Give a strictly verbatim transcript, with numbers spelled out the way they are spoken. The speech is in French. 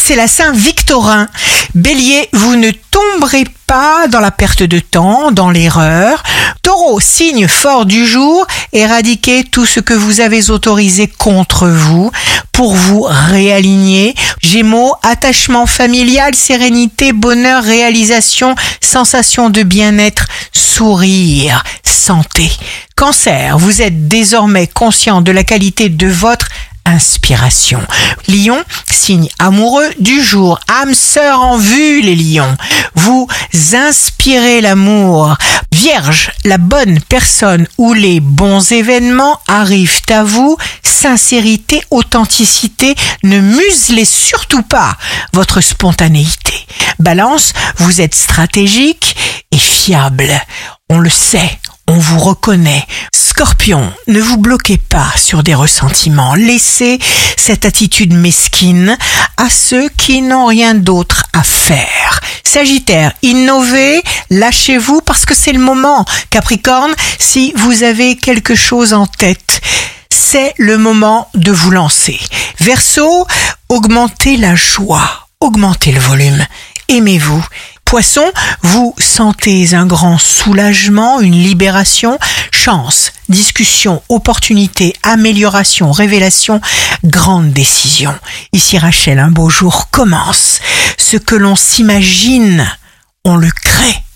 c'est la Saint-Victorin. Bélier, vous ne tomberez pas dans la perte de temps, dans l'erreur. Taureau, signe fort du jour, éradiquez tout ce que vous avez autorisé contre vous pour vous réaligner. Gémeaux, attachement familial, sérénité, bonheur, réalisation, sensation de bien-être, sourire, santé. Cancer, vous êtes désormais conscient de la qualité de votre inspiration. Lion, signe amoureux du jour, âme sœur en vue les lions. Vous inspirez l'amour. Vierge, la bonne personne ou les bons événements arrivent à vous. Sincérité, authenticité, ne muselez surtout pas votre spontanéité. Balance, vous êtes stratégique et fiable. On le sait. On vous reconnaît. Scorpion, ne vous bloquez pas sur des ressentiments. Laissez cette attitude mesquine à ceux qui n'ont rien d'autre à faire. Sagittaire, innovez, lâchez-vous parce que c'est le moment. Capricorne, si vous avez quelque chose en tête, c'est le moment de vous lancer. Verseau, augmentez la joie, augmentez le volume. Aimez-vous. Poisson, vous sentez un grand soulagement, une libération, chance, discussion, opportunité, amélioration, révélation, grande décision. Ici Rachel, un beau jour commence. Ce que l'on s'imagine, on le crée.